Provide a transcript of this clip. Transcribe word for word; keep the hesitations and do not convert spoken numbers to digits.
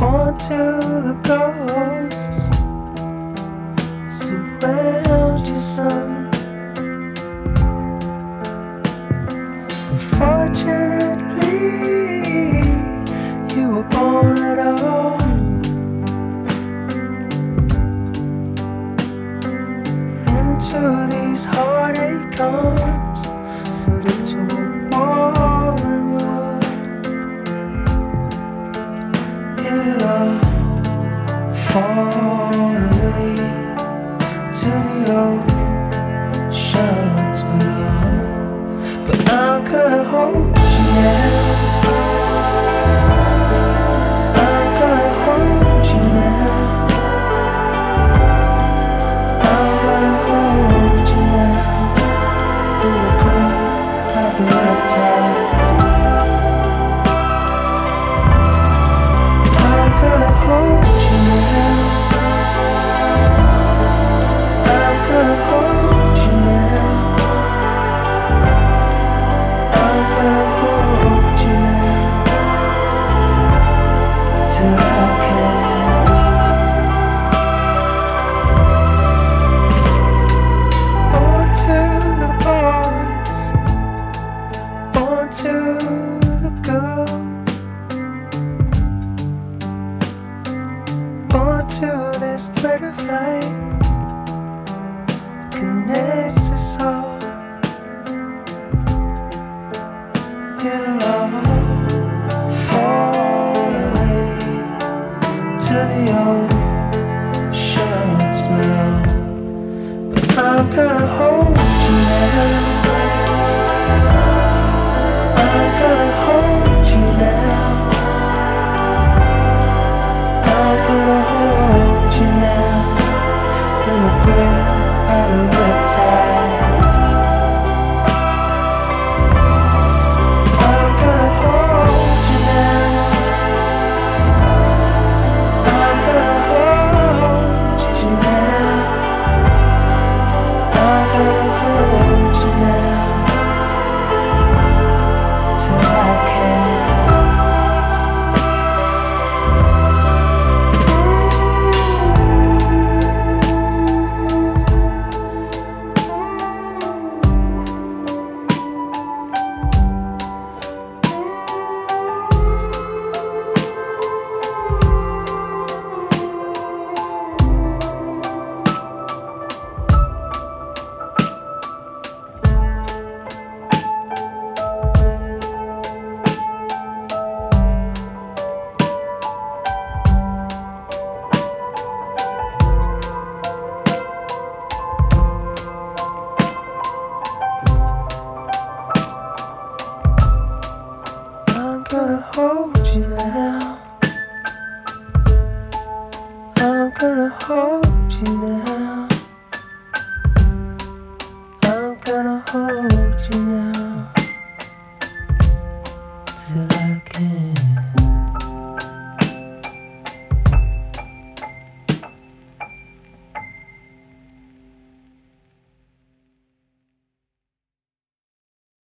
born to the ghosts surround your son. Unfortunately, you were born at all. Into these heartache arms, put into a warring world. It'll all fall away to the oceans below. But I'm gonna hold you now. I'm gonna hold you now. I'm gonna hold you now. In the grip of the riptide. I'm gonna hold you now. I'm gonna hold you now. I'm gonna hold you now till I can't. Born to the boys, born to the girls, born to this thread of light that connects us all. It'll all fall away to the oceans below. But I'm gonna hold you now. I'm gonna hold you now. I'm gonna hold you now. In the grip of the riptide. I'm gonna hold you now. I'm gonna hold you now. I'm gonna hold you now till I can't. I'm gonna hold you now. I'm gonna hold you now. I'm gonna hold